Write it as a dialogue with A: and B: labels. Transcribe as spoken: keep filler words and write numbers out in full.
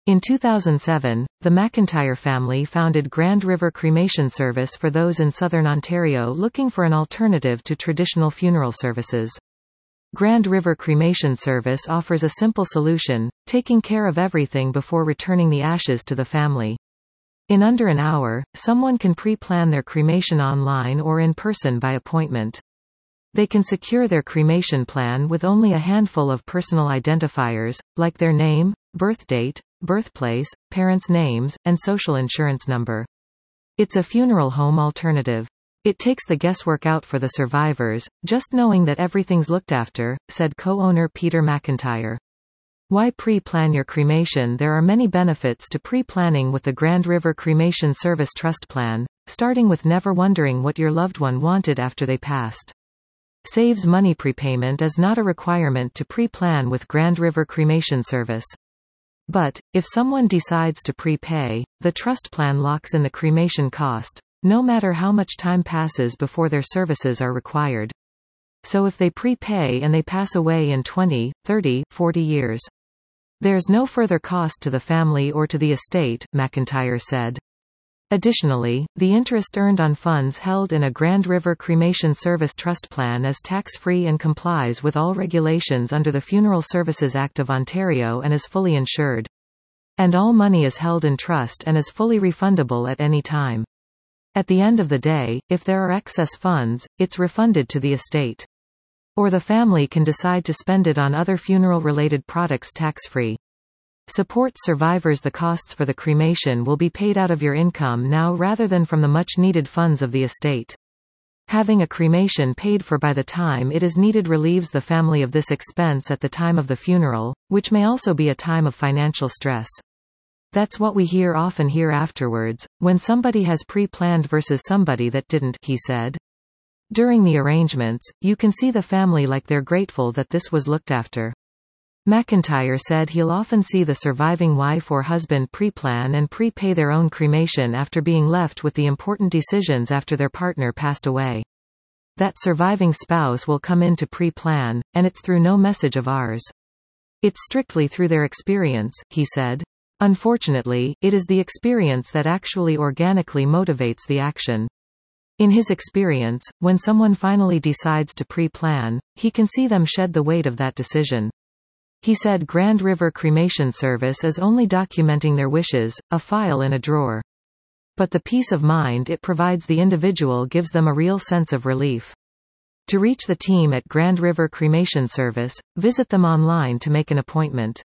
A: In two thousand seven, the McIntyre family founded Grand River Cremation Service for those in southern Ontario looking for an alternative to traditional funeral services. Grand River Cremation Service offers a simple solution, taking care of everything before returning the ashes to the family. In under an hour, someone can pre-plan their cremation online or in person by appointment. They can secure their cremation plan with only a handful of personal identifiers, like their name, birth date, birthplace, parents' names, and social insurance number. It's a funeral home alternative. It takes the guesswork out for the survivors, just knowing that everything's looked after, said co-owner Peter McIntyre. Why pre-plan your cremation? There are many benefits to pre-planning with the Grand River Cremation Service Trust Plan, starting with never wondering what your loved one wanted after they passed. Saves money. Prepayment is not a requirement to pre-plan with Grand River Cremation Service. But, if someone decides to prepay, the trust plan locks in the cremation cost, no matter how much time passes before their services are required. So if they prepay and they pass away in twenty, thirty, forty years, there's no further cost to the family or to the estate, McIntyre said. Additionally, the interest earned on funds held in a Grand River Cremation Service Trust Plan is tax-free and complies with all regulations under the Funeral Services Act of Ontario and is fully insured. And all money is held in trust and is fully refundable at any time. At the end of the day, if there are excess funds, it's refunded to the estate. Or the family can decide to spend it on other funeral-related products tax-free. Support survivors. The costs for the cremation will be paid out of your income now rather than from the much-needed funds of the estate. Having a cremation paid for by the time it is needed relieves the family of this expense at the time of the funeral, which may also be a time of financial stress. That's what we hear often hear afterwards, when somebody has pre-planned versus somebody that didn't, he said. During the arrangements, you can see the family like they're grateful that this was looked after. McIntyre said he'll often see the surviving wife or husband pre-plan and prepay their own cremation after being left with the important decisions after their partner passed away. That surviving spouse will come in to pre-plan, and it's through no message of ours. It's strictly through their experience, he said. Unfortunately, it is the experience that actually organically motivates the action. In his experience, when someone finally decides to pre-plan, he can see them shed the weight of that decision. He said Grand River Cremation Service is only documenting their wishes, a file in a drawer. But the peace of mind it provides the individual gives them a real sense of relief. To reach the team at Grand River Cremation Service, visit them online to make an appointment.